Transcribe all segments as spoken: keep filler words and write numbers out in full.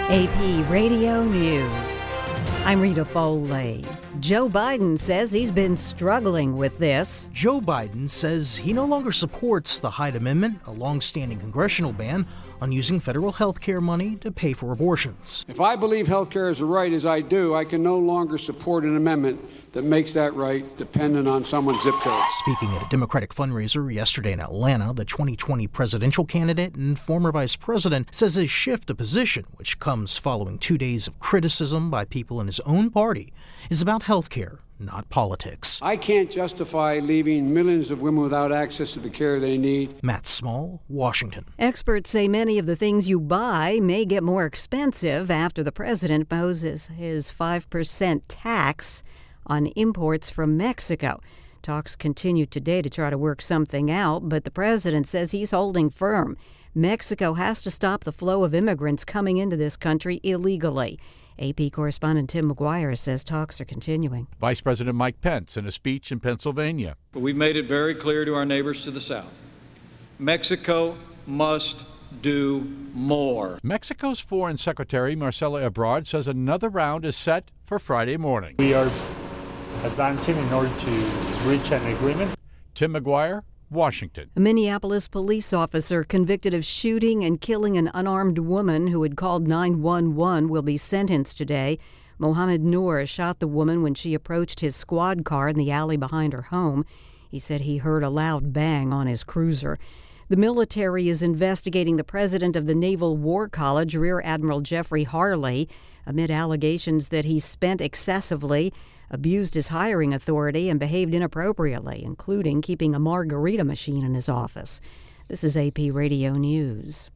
A P Radio News. I'm Rita Foley. Joe Biden says he's been struggling with this. Joe Biden says he no longer supports the Hyde Amendment, a long-standing congressional ban on using federal health care money to pay for abortions. If I believe health care is a right, as I do, I can no longer support an amendment that makes that right dependent on someone's zip code. Speaking at a Democratic fundraiser yesterday in Atlanta, the twenty twenty presidential candidate and former vice president says his shift of position, which comes following two days of criticism by people in his own party, is about health care, not politics. I can't justify leaving millions of women without access to the care they need. Matt Small, Washington. Experts say many of the things you buy may get more expensive after the president imposes his five percent tax on imports from Mexico. Talks continue today to try to work something out, but the president says he's holding firm. Mexico has to stop the flow of immigrants coming into this country illegally. A P correspondent Tim McGuire says talks are continuing. Vice President Mike Pence in a speech in Pennsylvania. But we've made it very clear to our neighbors to the south. Mexico must do more. Mexico's Foreign Secretary Marcelo Ebrard says another round is set for Friday morning. We are advancing in order to reach an agreement. Tim McGuire, Washington. A Minneapolis police officer convicted of shooting and killing an unarmed woman who had called nine one one will be sentenced today. Mohammed Noor shot the woman when she approached his squad car in the alley behind her home. He said he heard a loud bang on his cruiser. The military is investigating the president of the Naval War College, Rear Admiral Jeffrey Harley, amid allegations that he spent excessively, abused his hiring authority, and behaved inappropriately, including keeping a margarita machine in his office. This is A P Radio News.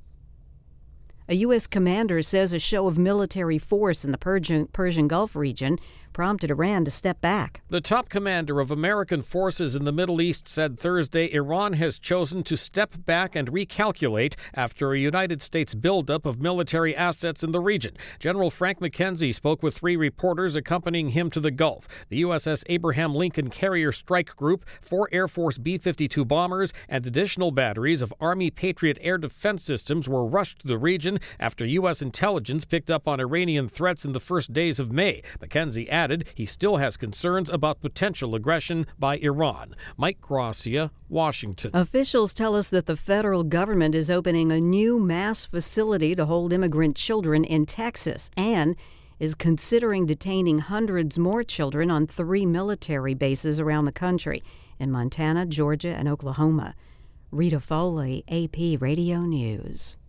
A U S commander says a show of military force in the Persian, Persian Gulf region prompted Iran to step back. The top commander of American forces in the Middle East said Thursday Iran has chosen to step back and recalculate after a United States buildup of military assets in the region. General Frank McKenzie spoke with three reporters accompanying him to the Gulf. The U S S Abraham Lincoln Carrier Strike Group, four Air Force B fifty-two bombers, and additional batteries of Army Patriot air defense systems were rushed to the region after U S intelligence picked up on Iranian threats in the first days of May. McKenzie added he still has concerns about potential aggression by Iran. Mike Gracia, Washington. Officials tell us that the federal government is opening a new mass facility to hold immigrant children in Texas and is considering detaining hundreds more children on three military bases around the country in Montana, Georgia, and Oklahoma. Rita Foley, A P Radio News.